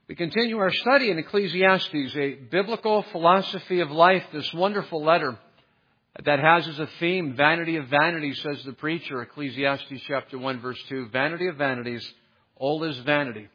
We continue our study in Ecclesiastes, a biblical philosophy of life, this wonderful letter that has as a theme, vanity of vanities, says the preacher, Ecclesiastes chapter 1, verse 2, vanity of vanities, all is vanity.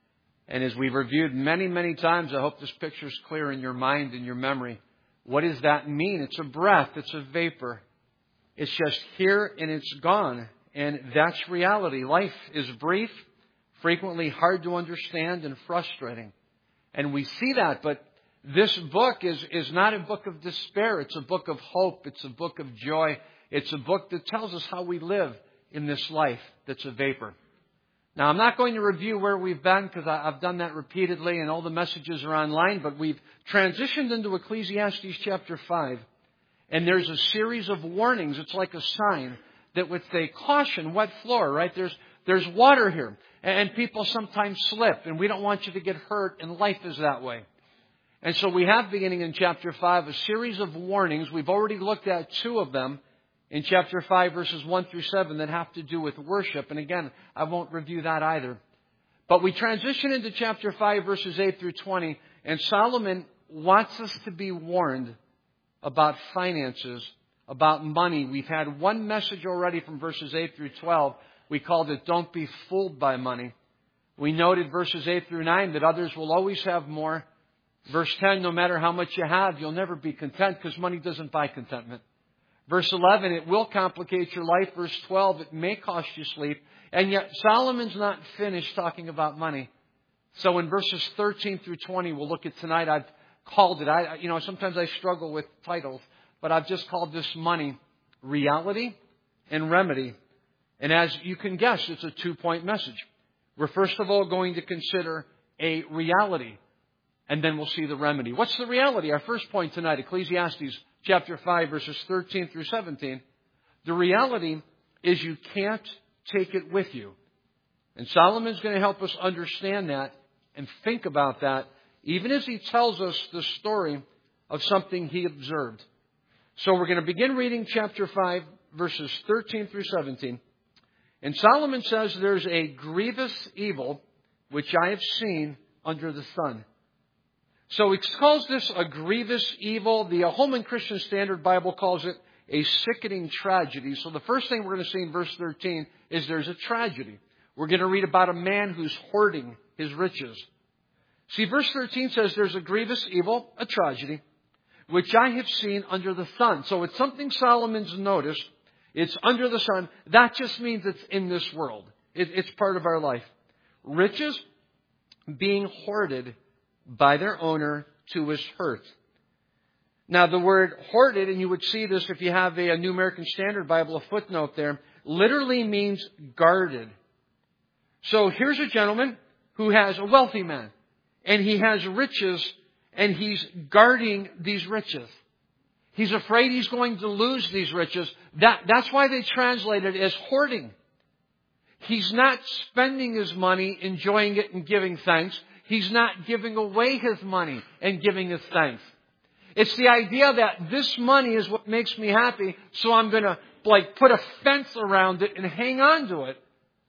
And as we've reviewed many, many times, I hope this picture is clear in your mind and your memory. What does that mean? It's a breath, it's a vapor. It's just here and it's gone. And that's reality. Life is brief, frequently hard to understand and frustrating. And we see that, but this book is not a book of despair. It's a book of hope. It's a book of joy. It's a book that tells us how we live in this life that's a vapor. Now, I'm not going to review where we've been because I've done that repeatedly and all the messages are online, but we've transitioned into Ecclesiastes chapter 5. And there's a series of warnings. It's like a sign that would say, caution, wet floor, right? There's water here. And people sometimes slip, and we don't want you to get hurt, and life is that way. And so we have, beginning in chapter 5, a series of warnings. We've already looked at 2 of them in chapter 5, verses 1 through 7, that have to do with worship. And again, I won't review that either. But we transition into chapter 5, verses 8 through 20, and Solomon wants us to be warned about finances, about money. We've had one message already from verses 8 through 12. We called it, Don't Be Fooled by Money. We noted verses 8 through 9 that others will always have more. Verse 10, no matter how much you have, you'll never be content because money doesn't buy contentment. Verse 11, it will complicate your life. Verse 12, it may cost you sleep. And yet Solomon's not finished talking about money. So in verses 13 through 20, we'll look at tonight, I've called it, sometimes I struggle with titles, but I've just called this money reality and remedy. And as you can guess, it's a 2-point message. We're first of all going to consider a reality, and then we'll see the remedy. What's the reality? Our first point tonight, Ecclesiastes chapter 5, verses 13 through 17. The reality is you can't take it with you. And Solomon's going to help us understand that and think about that, even as he tells us the story of something he observed. So we're going to begin reading chapter 5, verses 13 through 17. And Solomon says, there's a grievous evil which I have seen under the sun. So he calls this a grievous evil. The Holman Christian Standard Bible calls it a sickening tragedy. So the first thing we're going to see in verse 13 is there's a tragedy. We're going to read about a man who's hoarding his riches. See, verse 13 says there's a grievous evil, a tragedy, which I have seen under the sun. So it's something Solomon's noticed. It's under the sun. That just means it's in this world. It's part of our life. Riches being hoarded by their owner to his hurt. Now, the word hoarded, and you would see this if you have a New American Standard Bible, a footnote there, literally means guarded. So here's a gentleman who has a wealthy man, and he has riches, and he's guarding these riches. He's afraid he's going to lose these riches. That's why they translate it as hoarding. He's not spending his money, enjoying it and giving thanks. He's not giving away his money and giving his thanks. It's the idea that this money is what makes me happy, so I'm going to put a fence around it and hang on to it.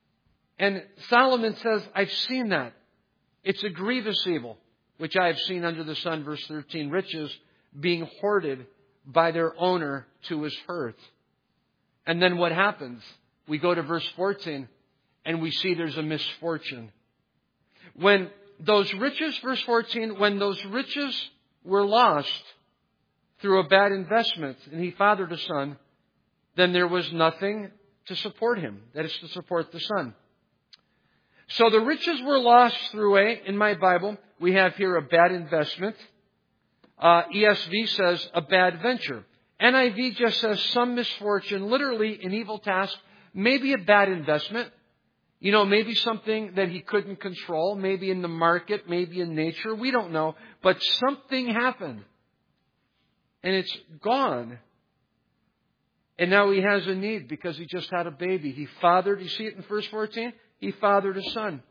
And Solomon says, I've seen that. It's a grievous evil, which I have seen under the sun, verse 13, riches being hoarded by their owner to his hurt. And then what happens? We go to verse 14 and we see there's a misfortune. When those riches, verse 14, when those riches were lost through a bad investment and he fathered a son, then there was nothing to support him. That is to support the son. So the riches were lost through in my Bible, we have here a bad investment. ESV says a bad venture. NIV just says some misfortune, literally an evil task, maybe a bad investment. Maybe something that he couldn't control, maybe in the market, maybe in nature. We don't know. But something happened. And it's gone. And now he has a need because he just had a baby. He fathered, you see it in verse 14? He fathered a son.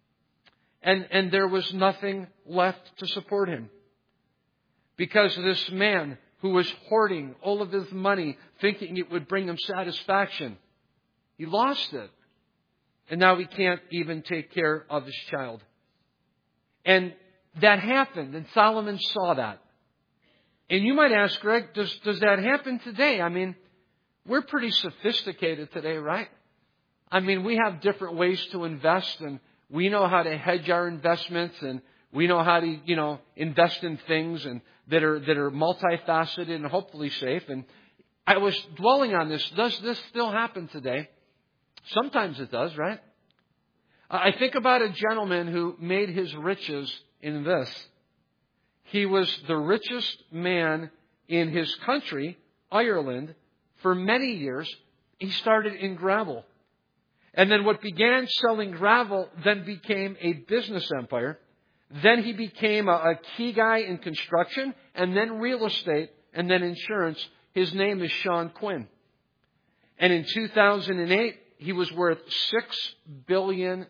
And there was nothing left to support him. Because this man who was hoarding all of his money, thinking it would bring him satisfaction, he lost it. And now he can't even take care of his child. And that happened, and Solomon saw that. And you might ask, Greg, does that happen today? I mean, we're pretty sophisticated today, right? I mean, we have different ways to invest, and we know how to hedge our investments, and we know how to, invest in things and that are multifaceted and hopefully safe. And I was dwelling on this. Does this still happen today? Sometimes it does, right? I think about a gentleman who made his riches in this. He was the richest man in his country, Ireland, for many years. He started in gravel. And then what began selling gravel then became a business empire. Then he became a key guy in construction, and then real estate, and then insurance. His name is Sean Quinn. And in 2008, he was worth $6 billion.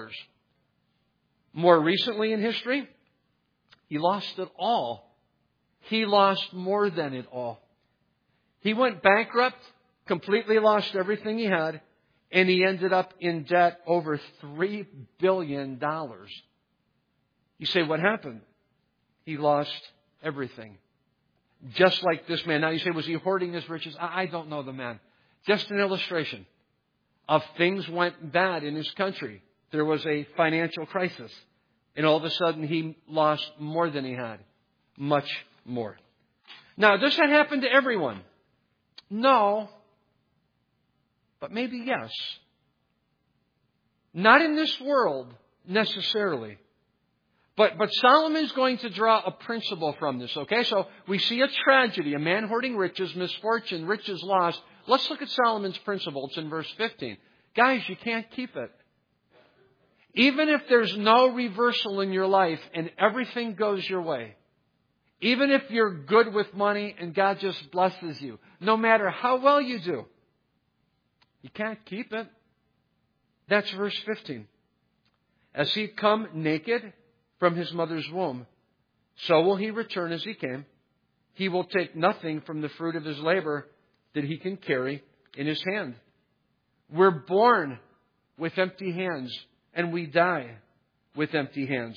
More recently in history, he lost it all. He lost more than it all. He went bankrupt, completely lost everything he had, and he ended up in debt over $3 billion. You say, what happened? He lost everything. Just like this man. Now you say, was he hoarding his riches? I don't know the man. Just an illustration of things went bad in his country. There was a financial crisis. And all of a sudden he lost more than he had. Much more. Now, does that happen to everyone? No. But maybe yes. Not in this world necessarily. But Solomon's going to draw a principle from this, okay? So we see a tragedy, a man hoarding riches, misfortune, riches lost. Let's look at Solomon's principle. It's in verse 15. Guys, you can't keep it. Even if there's no reversal in your life and everything goes your way, even if you're good with money and God just blesses you, no matter how well you do, you can't keep it. That's verse 15. As he come naked from his mother's womb, so will he return as he came. He will take nothing from the fruit of his labor that he can carry in his hand. We're born with empty hands, and we die with empty hands.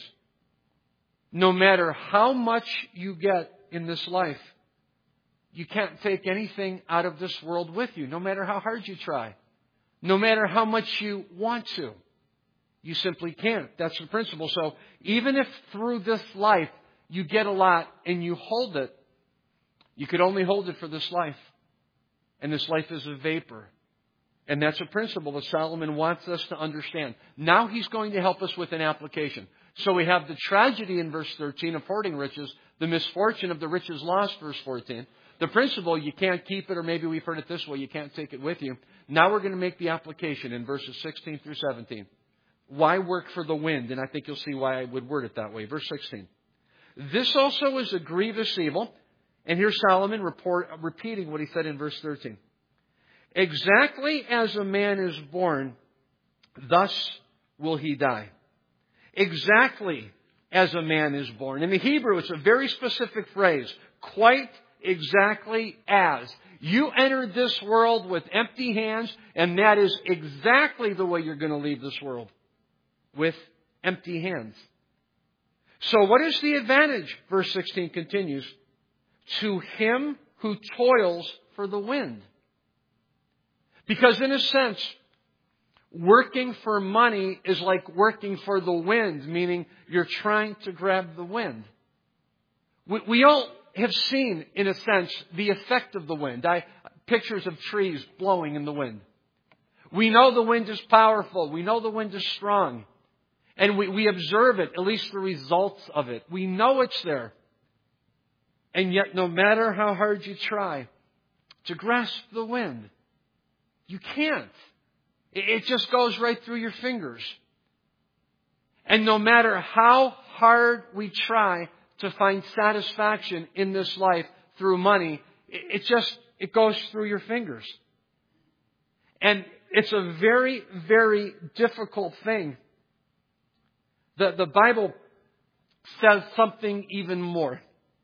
No matter how much you get in this life, you can't take anything out of this world with you, no matter how hard you try. No matter how much you want to. You simply can't. That's the principle. So even if through this life you get a lot and you hold it, you could only hold it for this life. And this life is a vapor. And that's a principle that Solomon wants us to understand. Now he's going to help us with an application. So we have the tragedy in verse 13 of hoarding riches, the misfortune of the riches lost, verse 14. The principle, you can't keep it, or maybe we've heard it this way, you can't take it with you. Now we're going to make the application in verses 16 through 17. Why work for the wind? And I think you'll see why I would word it that way. Verse 16. This also is a grievous evil. And here's Solomon repeating what he said in verse 13. Exactly as a man is born, thus will he die. Exactly as a man is born. In the Hebrew, it's a very specific phrase. Quite exactly as. You entered this world with empty hands, and that is exactly the way you're going to leave this world. With empty hands. So what is the advantage? Verse 16 continues. To him who toils for the wind. Because in a sense, working for money is like working for the wind, meaning you're trying to grab the wind. We all have seen, in a sense, the effect of the wind. Pictures of trees blowing in the wind. We know the wind is powerful. We know the wind is strong. And we observe it, at least the results of it. We know it's there. And yet, no matter how hard you try to grasp the wind, you can't. It just goes right through your fingers. And no matter how hard we try to find satisfaction in this life through money, it goes through your fingers. And it's a very, very difficult thing. The Bible says something even more.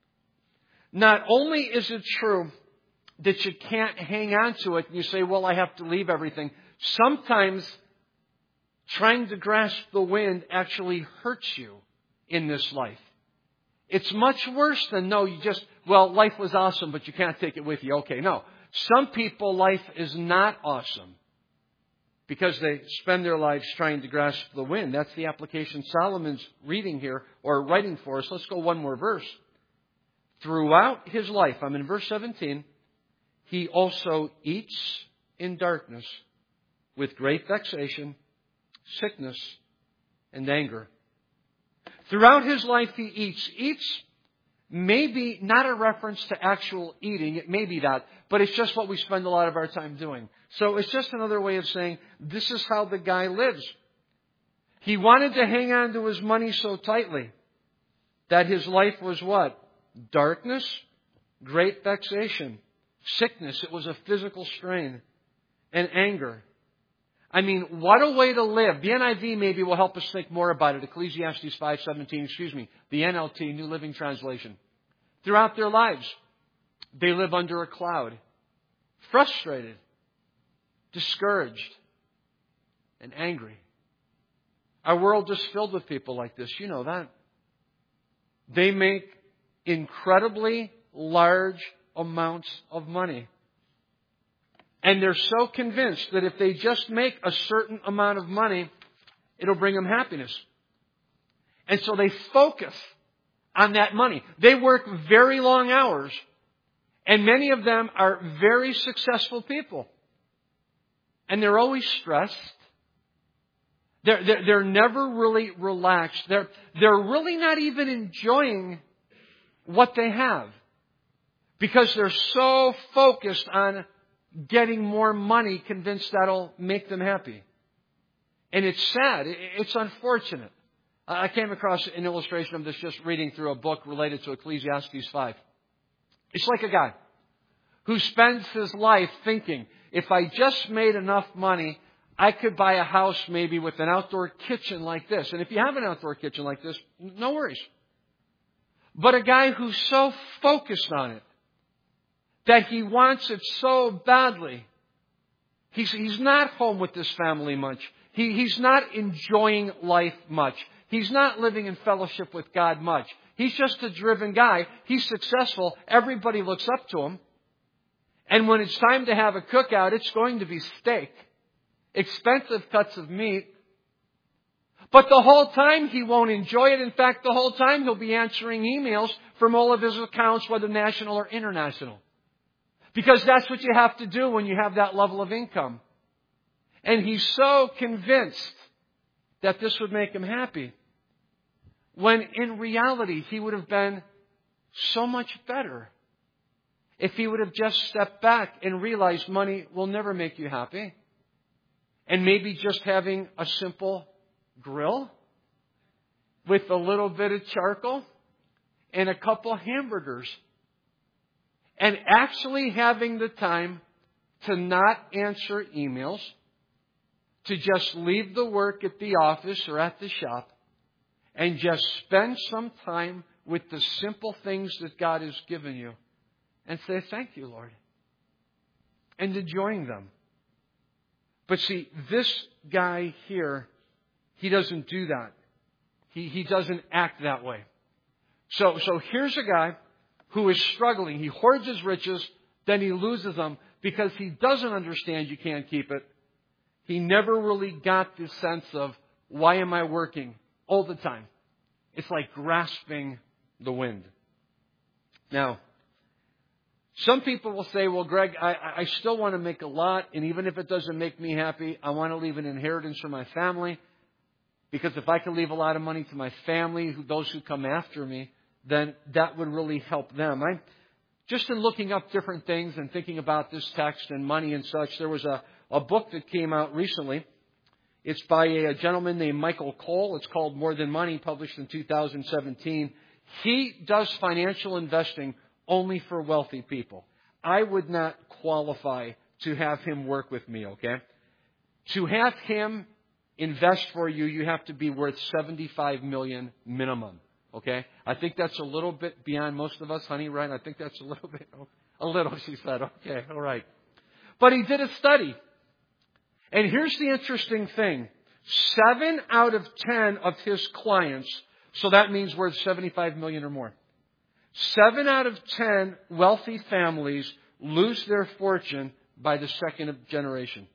Not only is it true that you can't hang on to it and you say, well, I have to leave everything. Sometimes trying to grasp the wind actually hurts you in this life. It's much worse than, no, life was awesome, but you can't take it with you. Okay, no. Some people, life is not awesome because they spend their lives trying to grasp the wind. That's the application Solomon's reading here, or writing for us. Let's go one more verse. Throughout his life, I'm in verse 17, he also eats in darkness with great vexation, sickness, and anger. Throughout his life he eats. Eats may be not a reference to actual eating. It may be that. But it's just what we spend a lot of our time doing. So it's just another way of saying this is how the guy lives. He wanted to hang on to his money so tightly that his life was what? Darkness, great vexation, sickness. It was a physical strain, and anger. I mean, what a way to live. The NIV maybe will help us think more about it. Ecclesiastes 5:17, the NLT, New Living Translation. Throughout their lives, they live under a cloud, frustrated, discouraged, and angry. Our world is filled with people like this. You know that. They make incredibly large amounts of money. And they're so convinced that if they just make a certain amount of money, it'll bring them happiness. And so they focus on that money. They work very long hours. And many of them are very successful people. And they're always stressed. They're never really relaxed. They're really not even enjoying what they have. Because they're so focused on getting more money, convinced that'll make them happy. And it's sad. It's unfortunate. I came across an illustration of this just reading through a book related to Ecclesiastes 5. It's like a guy who spends his life thinking, if I just made enough money, I could buy a house maybe with an outdoor kitchen like this. And if you have an outdoor kitchen like this, no worries. But a guy who's so focused on it, that he wants it so badly. He's not home with his family much. He's not enjoying life much. He's not living in fellowship with God much. He's just a driven guy. He's successful. Everybody looks up to him. And when it's time to have a cookout, it's going to be steak. Expensive cuts of meat. But the whole time he won't enjoy it. In fact, the whole time he'll be answering emails from all of his accounts, whether national or international. Because that's what you have to do when you have that level of income. And he's so convinced that this would make him happy. When in reality, he would have been so much better if he would have just stepped back and realized money will never make you happy. And maybe just having a simple grill with a little bit of charcoal and a couple hamburgers. And actually having the time to not answer emails, to just leave the work at the office or at the shop, and just spend some time with the simple things that God has given you, and say, thank you, Lord, and enjoying them. But see, this guy here, he doesn't do that. He doesn't act that way. So here's a guy who is struggling. He hoards his riches, then he loses them because he doesn't understand you can't keep it. He never really got this sense of, why am I working all the time? It's like grasping the wind. Now, some people will say, well, Greg, I still want to make a lot, and even if it doesn't make me happy, I want to leave an inheritance for my family, because if I can leave a lot of money to my family, those who come after me, then that would really help them. I'm just in looking up different things and thinking about this text and money and such. There was a book that came out recently. It's by a gentleman named Michael Cole. It's called More Than Money, published in 2017. He does financial investing only for wealthy people. I would not qualify to have him work with me, okay? To have him invest for you, you have to be worth $75 million minimum. Okay? I think that's a little bit beyond most of us, honey, right? I think that's a little, she said. Okay, all right. But he did a study. And here's the interesting thing. 7 out of 10 of his clients So that means worth $75 million or more. 7 out of 10 wealthy families lose their fortune by the second generation.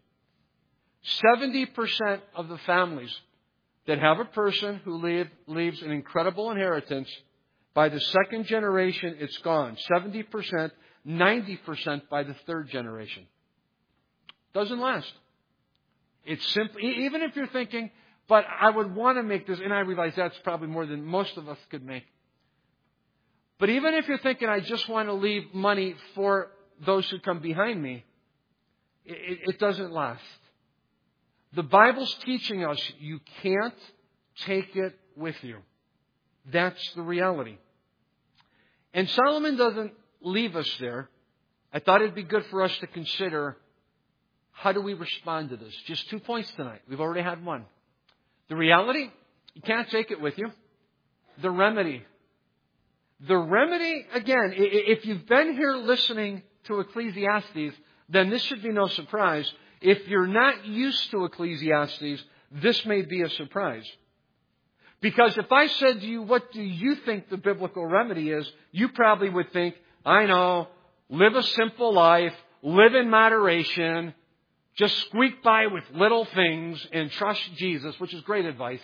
70% of the families that have a person who leaves an incredible inheritance, by the second generation, it's gone. 70%, 90% by the third generation. Doesn't last. It's simply, even if you're thinking, but I would want to make this, and I realize that's probably more than most of us could make. But even if you're thinking, I just want to leave money for those who come behind me, it doesn't last. The Bible's teaching us you can't take it with you. That's the reality. And Solomon doesn't leave us there. I thought it'd be good for us to consider, how do we respond to this? Just 2 points tonight. We've already had one. The reality, you can't take it with you. The remedy. The remedy, again, if you've been here listening to Ecclesiastes, then this should be no surprise. If you're not used to Ecclesiastes, this may be a surprise. Because if I said to you, what do you think the biblical remedy is? You probably would think, I know, live a simple life, live in moderation, just squeak by with little things and trust Jesus, which is great advice.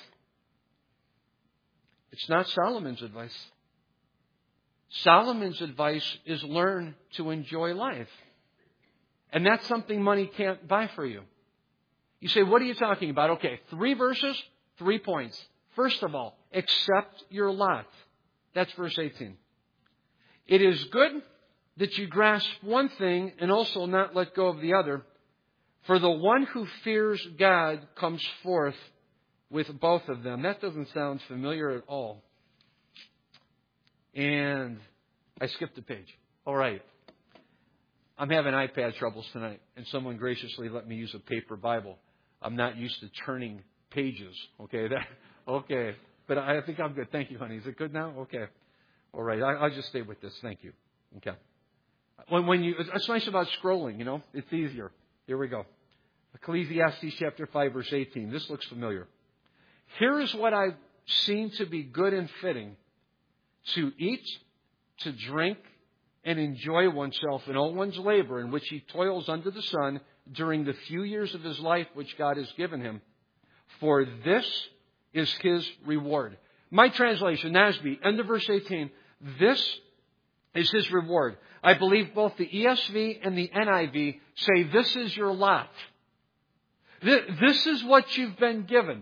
It's not Solomon's advice. Solomon's advice is learn to enjoy life. And that's something money can't buy for you. You say, what are you talking about? Okay, 3 verses, 3 points. First of all, accept your lot. That's verse 18. It is good that you grasp one thing and also not let go of the other. For the one who fears God comes forth with both of them. That doesn't sound familiar at all. And I skipped a page. All right. I'm having iPad troubles tonight, and someone graciously let me use a paper Bible. I'm not used to turning pages. Okay. Okay. But I think I'm good. Thank you, honey. Is it good now? Okay. All right. I'll just stay with this. Thank you. Okay. It's nice about scrolling, It's easier. Here we go. Ecclesiastes chapter 5, verse 18. This looks familiar. Here is what I've seen to be good and fitting: to eat, to drink, and enjoy oneself in all one's labor in which he toils under the sun during the few years of his life which God has given him. For this is his reward. My translation, NASB, end of verse 18. This is his reward. I believe both the ESV and the NIV say this is your lot. This is what you've been given.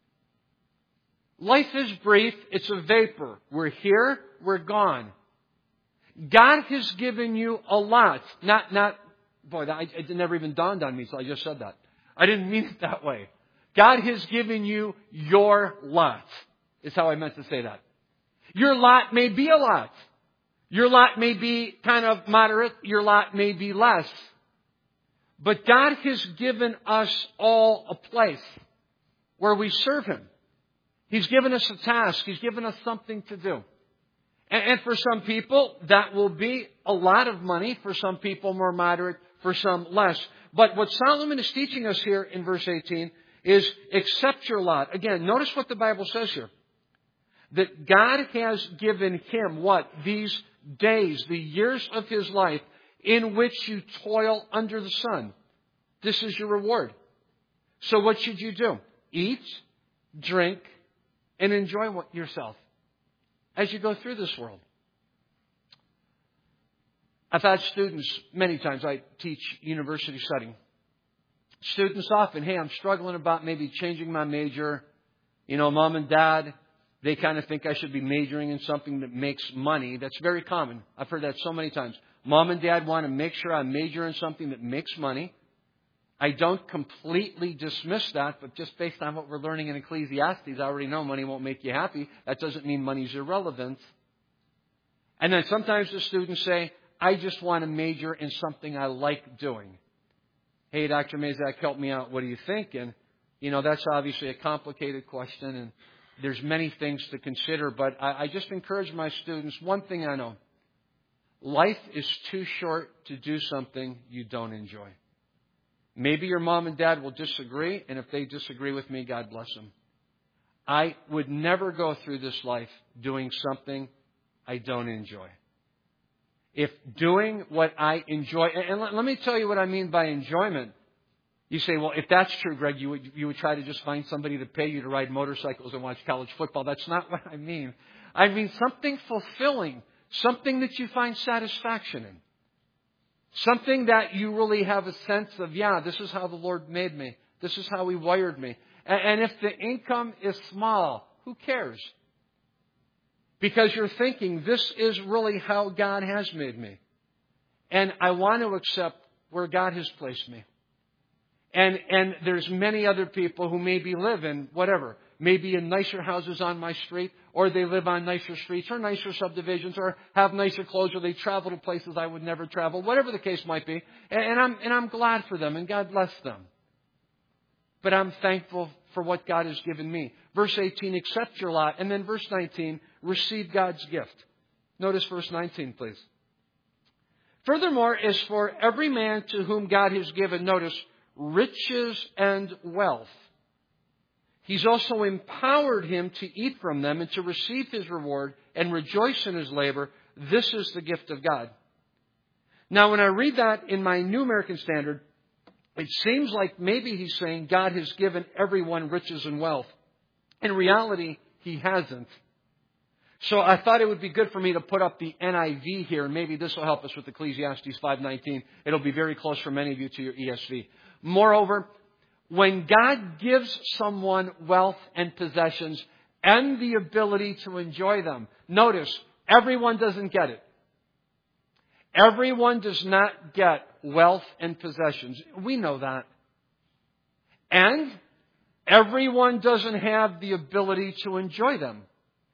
Life is brief. It's a vapor. We're here. We're gone. God has given you a lot. It never even dawned on me, so I just said that. I didn't mean it that way. God has given you your lot, is how I meant to say that. Your lot may be a lot. Your lot may be kind of moderate. Your lot may be less. But God has given us all a place where we serve Him. He's given us a task. He's given us something to do. And for some people, that will be a lot of money. For some people, more moderate. For some, less. But what Solomon is teaching us here in verse 18 is accept your lot. Again, notice what the Bible says here. That God has given him what? These days, the years of his life in which you toil under the sun. This is your reward. So what should you do? Eat, drink, and enjoy yourself as you go through this world. I've had students many times. I teach university studying. Students often, hey, I'm struggling about maybe changing my major. Mom and dad, they kind of think I should be majoring in something that makes money. That's very common. I've heard that so many times. Mom and dad want to make sure I major in something that makes money. I don't completely dismiss that, but just based on what we're learning in Ecclesiastes, I already know money won't make you happy. That doesn't mean money's irrelevant. And then sometimes the students say, I just want to major in something I like doing. Hey, Dr. Mazak, help me out. What do you think? And, that's obviously a complicated question, and there's many things to consider. But I just encourage my students, one thing I know. Life is too short to do something you don't enjoy. Maybe your mom and dad will disagree, and if they disagree with me, God bless them. I would never go through this life doing something I don't enjoy. If doing what I enjoy, and let me tell you what I mean by enjoyment. You say, well, if that's true, Greg, you would try to just find somebody to pay you to ride motorcycles and watch college football. That's not what I mean. I mean something fulfilling, something that you find satisfaction in. Something that you really have a sense of, yeah, this is how the Lord made me. This is how He wired me. And if the income is small, who cares? Because you're thinking, this is really how God has made me. And I want to accept where God has placed me. And there's many other people who maybe live in whatever. Maybe in nicer houses on my street, or they live on nicer streets, or nicer subdivisions, or have nicer clothes, or they travel to places I would never travel, whatever the case might be. And I'm glad for them, and God bless them. But I'm thankful for what God has given me. Verse 18, accept your lot. And then verse 19, receive God's gift. Notice verse 19, please. Furthermore, as for every man to whom God has given, notice, riches and wealth, He's also empowered him to eat from them and to receive his reward and rejoice in his labor. This is the gift of God. Now, when I read that in my New American Standard, it seems like maybe he's saying God has given everyone riches and wealth. In reality, He hasn't. So I thought it would be good for me to put up the NIV here, and maybe this will help us with Ecclesiastes 5:19. It'll be very close for many of you to your ESV. Moreover, when God gives someone wealth and possessions and the ability to enjoy them, notice, everyone doesn't get it. Everyone does not get wealth and possessions. We know that. And everyone doesn't have the ability to enjoy them.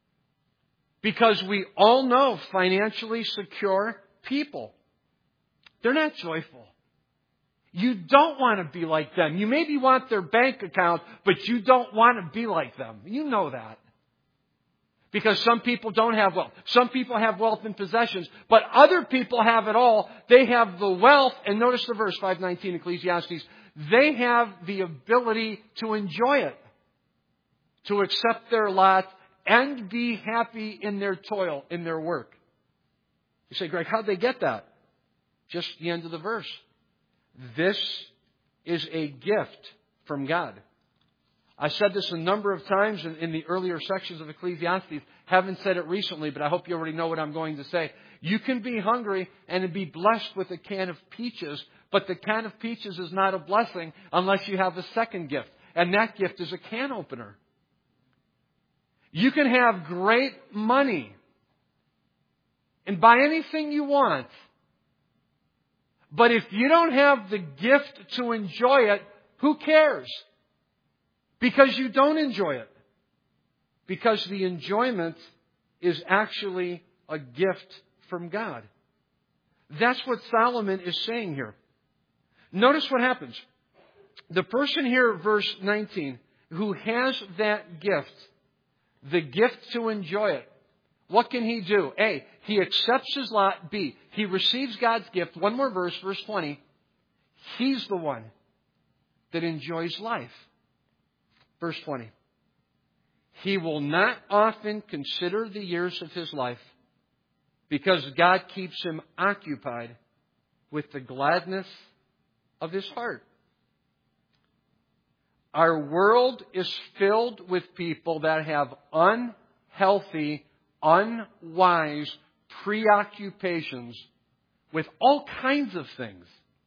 Because we all know financially secure people, they're not joyful. You don't want to be like them. You maybe want their bank account, but you don't want to be like them. You know that. Because some people don't have wealth. Some people have wealth and possessions, but other people have it all. They have the wealth, and notice the verse 5:19 Ecclesiastes. They have the ability to enjoy it, to accept their lot, and be happy in their toil, in their work. You say, Greg, how'd they get that? Just the end of the verse. This is a gift from God. I said this a number of times in the earlier sections of Ecclesiastes. Haven't said it recently, but I hope you already know what I'm going to say. You can be hungry and be blessed with a can of peaches, but the can of peaches is not a blessing unless you have a second gift. And that gift is a can opener. You can have great money and buy anything you want. But if you don't have the gift to enjoy it, who cares? Because you don't enjoy it. Because the enjoyment is actually a gift from God. That's what Solomon is saying here. Notice what happens. The person here, verse 19, who has that gift, the gift to enjoy it, what can he do? A, he accepts his lot. B, he receives God's gift. One more verse, verse 20. He's the one that enjoys life. Verse 20. He will not often consider the years of his life because God keeps him occupied with the gladness of his heart. Our world is filled with people that have unhealthy, unwise preoccupations with all kinds of things.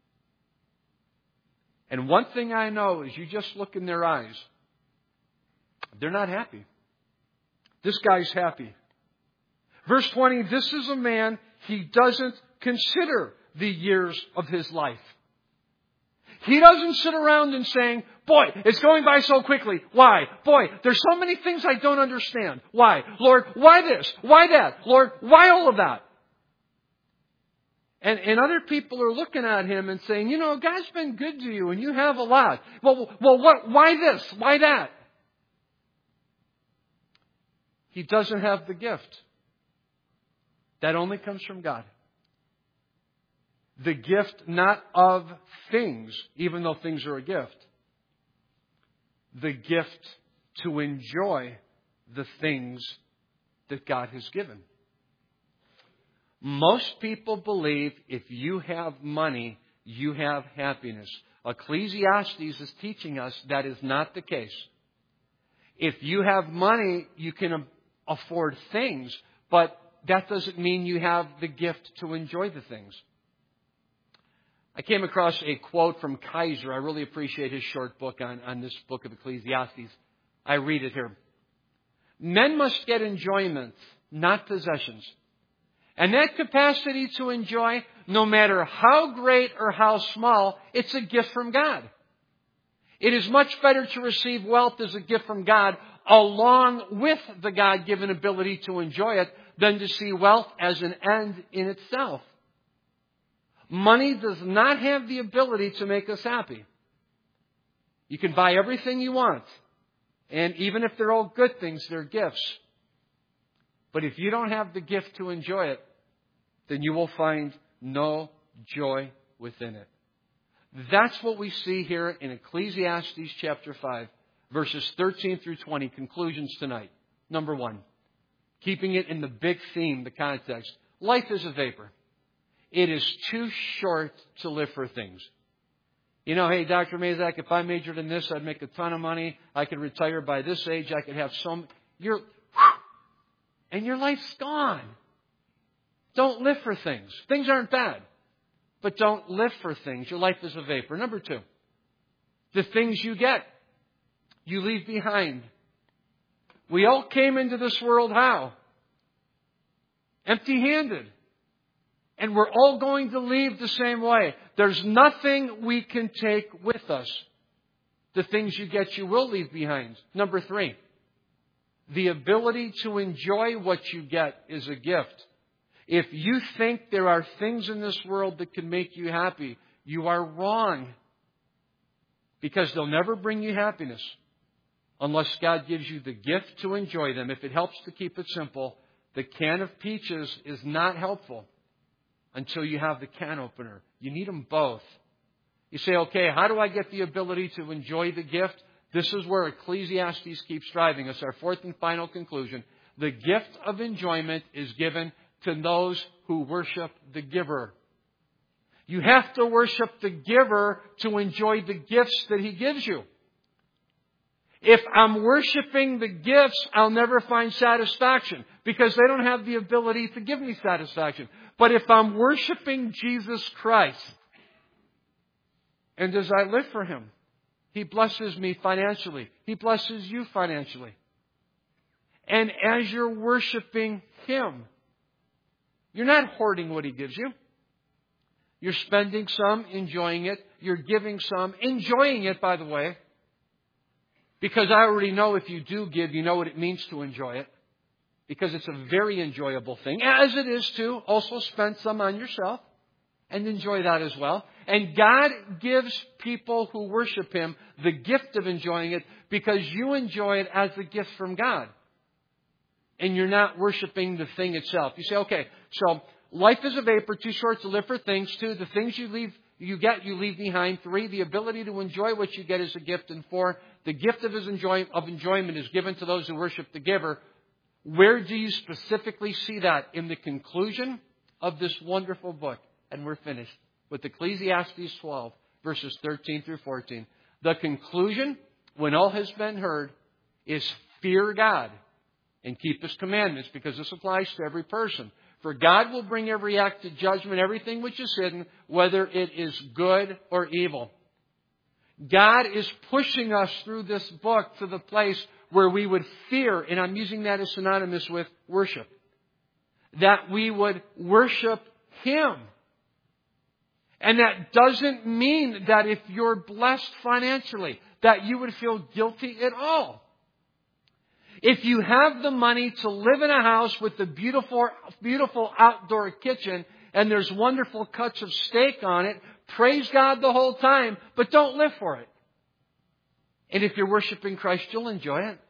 And one thing I know is you just look in their eyes. They're not happy. This guy's happy. Verse 20, this is a man, he doesn't consider the years of his life. He doesn't sit around and saying, boy, it's going by so quickly. Why? Boy, there's so many things I don't understand. Why? Lord, why this? Why that? Lord, why all of that? And other people are looking at him and saying, you know, God's been good to you and you have a lot. Well, what? Why this? Why that? He doesn't have the gift. That only comes from God. The gift not of things, even though things are a gift. The gift to enjoy the things that God has given. Most people believe if you have money, you have happiness. Ecclesiastes is teaching us that is not the case. If you have money, you can afford things, but that doesn't mean you have the gift to enjoy the things. I came across a quote from Kaiser. I really appreciate his short book on this book of Ecclesiastes. I read it here. Men must get enjoyment, not possessions. And that capacity to enjoy, no matter how great or how small, it's a gift from God. It is much better to receive wealth as a gift from God along with the God-given ability to enjoy it than to see wealth as an end in itself. Money does not have the ability to make us happy. You can buy everything you want. And even if they're all good things, they're gifts. But if you don't have the gift to enjoy it, then you will find no joy within it. That's what we see here in Ecclesiastes chapter 5, verses 13 through 20, conclusions tonight. Number one, keeping it in the big theme, the context. Life is a vapor. It is too short to live for things. You know, hey, Dr. Mazak, if I majored in this, I'd make a ton of money. I could retire by this age. I could have and your life's gone. Don't live for things. Things aren't bad, but don't live for things. Your life is a vapor. Number two, the things you get, you leave behind. We all came into this world how? Empty-handed. And we're all going to leave the same way. There's nothing we can take with us. The things you get, you will leave behind. Number three, the ability to enjoy what you get is a gift. If you think there are things in this world that can make you happy, you are wrong. Because they'll never bring you happiness unless God gives you the gift to enjoy them. If it helps to keep it simple, the can of peaches is not helpful until you have the can opener. You need them both. You say, okay, how do I get the ability to enjoy the gift? This is where Ecclesiastes keeps driving us. Our fourth and final conclusion. The gift of enjoyment is given to those who worship the giver. You have to worship the giver to enjoy the gifts that He gives you. If I'm worshiping the gifts, I'll never find satisfaction because they don't have the ability to give me satisfaction. But if I'm worshiping Jesus Christ, and as I live for Him, He blesses me financially. He blesses you financially. And as you're worshiping Him, you're not hoarding what He gives you. You're spending some, enjoying it. You're giving some, enjoying it, by the way. Because I already know if you do give, you know what it means to enjoy it. Because it's a very enjoyable thing. As it is to also spend some on yourself and enjoy that as well. And God gives people who worship Him the gift of enjoying it because you enjoy it as a gift from God. And you're not worshiping the thing itself. You say, okay, so life is a vapor, too short to live for things. Two, the things you leave behind. Three, the ability to enjoy what you get is a gift. And four, the gift of enjoyment is given to those who worship the giver. Where do you specifically see that? In the conclusion of this wonderful book. And we're finished with Ecclesiastes 12, verses 13 through 14. The conclusion, when all has been heard, is fear God and keep His commandments, because this applies to every person. For God will bring every act to judgment, everything which is hidden, whether it is good or evil. God is pushing us through this book to the place where we would fear, and I'm using that as synonymous with worship, that we would worship Him. And that doesn't mean that if you're blessed financially, that you would feel guilty at all. If you have the money to live in a house with a beautiful outdoor kitchen and there's wonderful cuts of steak on it, praise God the whole time, but don't live for it. And if you're worshiping Christ, you'll enjoy it.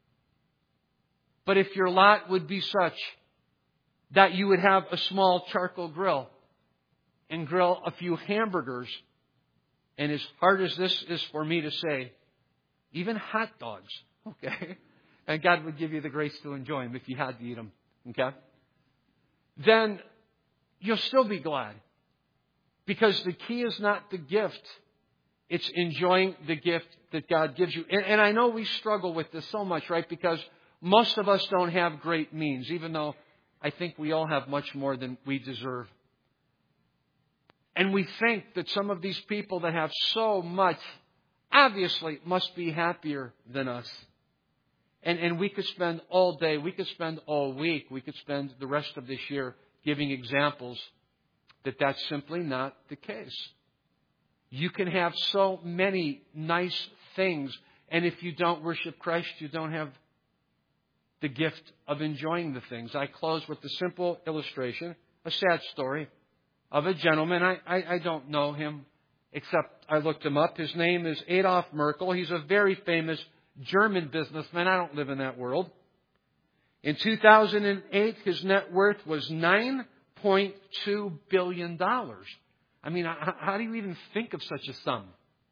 But if your lot would be such that you would have a small charcoal grill and grill a few hamburgers, and as hard as this is for me to say, even hot dogs okay, and God would give you the grace to enjoy them if you had to eat them, okay, then you'll still be glad. Because the key is not the gift. It's enjoying the gift that God gives you. And I know we struggle with this so much, right? Because most of us don't have great means, even though I think we all have much more than we deserve. And we think that some of these people that have so much obviously must be happier than us. And we could spend all day, we could spend all week, we could spend the rest of this year giving examples that that's simply not the case. You can have so many nice things, and if you don't worship Christ, you don't have the gift of enjoying the things. I close with a simple illustration, a sad story of a gentleman. I don't know him, except I looked him up. His name is Adolf Merkel. He's a very famous German businessman. I don't live in that world. In 2008, his net worth was $9.2 billion. I mean, how do you even think of such a sum?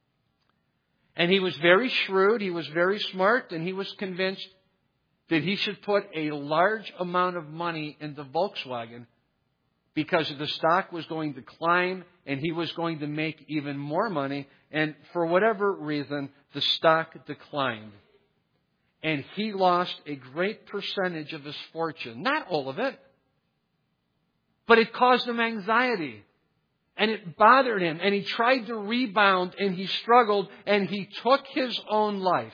And he was very shrewd, he was very smart, and he was convinced that he should put a large amount of money into Volkswagen because the stock was going to climb and he was going to make even more money. And for whatever reason, the stock declined. And he lost a great percentage of his fortune. Not all of it. But it caused him anxiety. And it bothered him. And he tried to rebound and he struggled and he took his own life.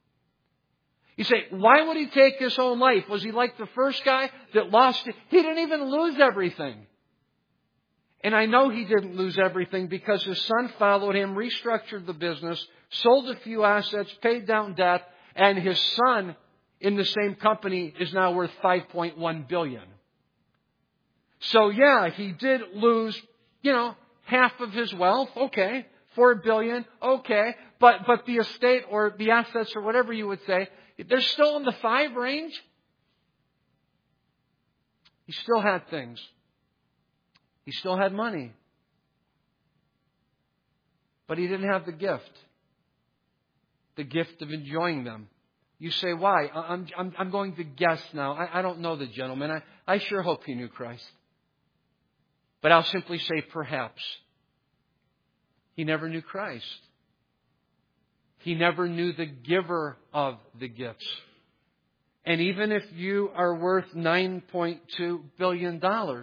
You say, why would he take his own life? Was he like the first guy that lost it? He didn't even lose everything. And I know he didn't lose everything because his son followed him, restructured the business, sold a few assets, paid down debt, and his son in the same company is now worth $5.1 billion. So yeah, he did lose, half of his wealth. Okay. $4 billion. Okay. But the estate or the assets or whatever you would say, they're still in the 5 range. He still had things. He still had money. But he didn't have the gift. The gift of enjoying them. You say, why? I'm going to guess now. I don't know the gentleman. I sure hope he knew Christ. But I'll simply say perhaps. He never knew Christ. He never knew the giver of the gifts. And even if you are worth $9.2 billion,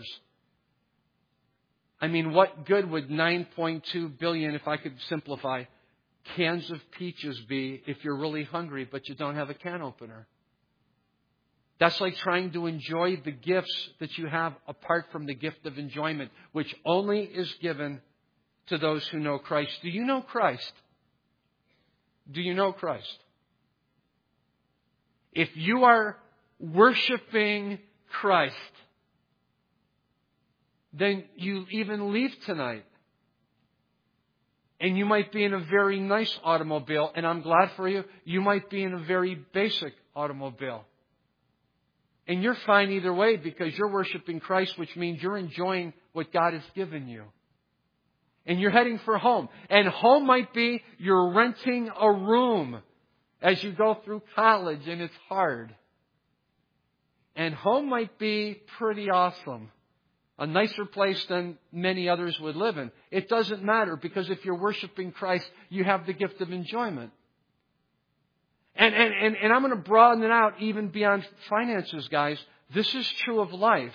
what good would $9.2 billion, if I could simplify, cans of peaches be if you're really hungry but you don't have a can opener? That's like trying to enjoy the gifts that you have apart from the gift of enjoyment, which only is given to those who know Christ. Do you know Christ? Do you know Christ? If you are worshiping Christ, then you even leave tonight. And you might be in a very nice automobile, and I'm glad for you. You might be in a very basic automobile. And you're fine either way because you're worshiping Christ, which means you're enjoying what God has given you. And you're heading for home. And home might be you're renting a room as you go through college and it's hard. And home might be pretty awesome. A nicer place than many others would live in. It doesn't matter because if you're worshiping Christ, you have the gift of enjoyment. And I'm going to broaden it out even beyond finances, guys. This is true of life.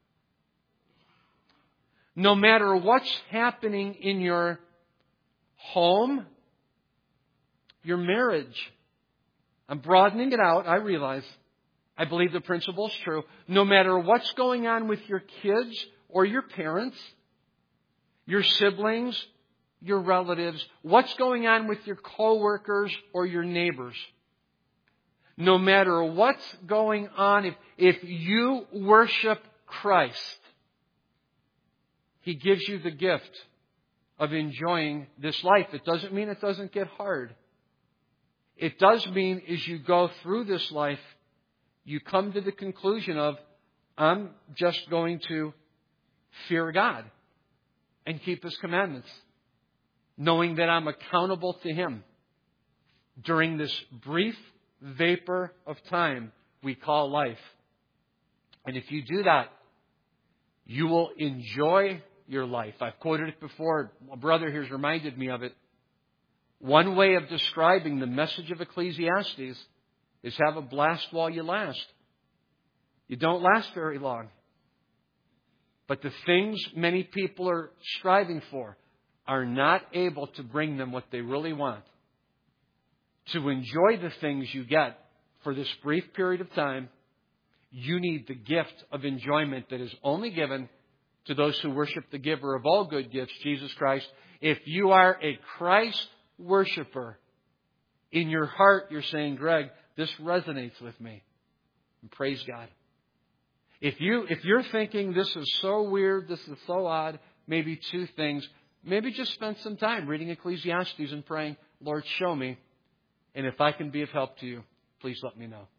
No matter what's happening in your home, your marriage. I'm broadening it out, I realize. I believe the principle is true. No matter what's going on with your kids or your parents, your siblings, your relatives, what's going on with your coworkers or your neighbors. No matter what's going on, if you worship Christ, He gives you the gift of enjoying this life. It doesn't mean it doesn't get hard. It does mean as you go through this life, you come to the conclusion of, I'm just going to fear God and keep His commandments, knowing that I'm accountable to Him during this brief, vapor of time we call life. And if you do that, you will enjoy your life. I've quoted it before. A brother here's reminded me of it. One way of describing the message of Ecclesiastes is have a blast while you last. You don't last very long. But the things many people are striving for are not able to bring them what they really want. To enjoy the things you get for this brief period of time, you need the gift of enjoyment that is only given to those who worship the giver of all good gifts, Jesus Christ. If you are a Christ worshiper, in your heart you're saying, Greg, this resonates with me. And praise God. If you're thinking this is so weird, this is so odd, maybe two things. Maybe just spend some time reading Ecclesiastes and praying, Lord, show me. And if I can be of help to you, please let me know.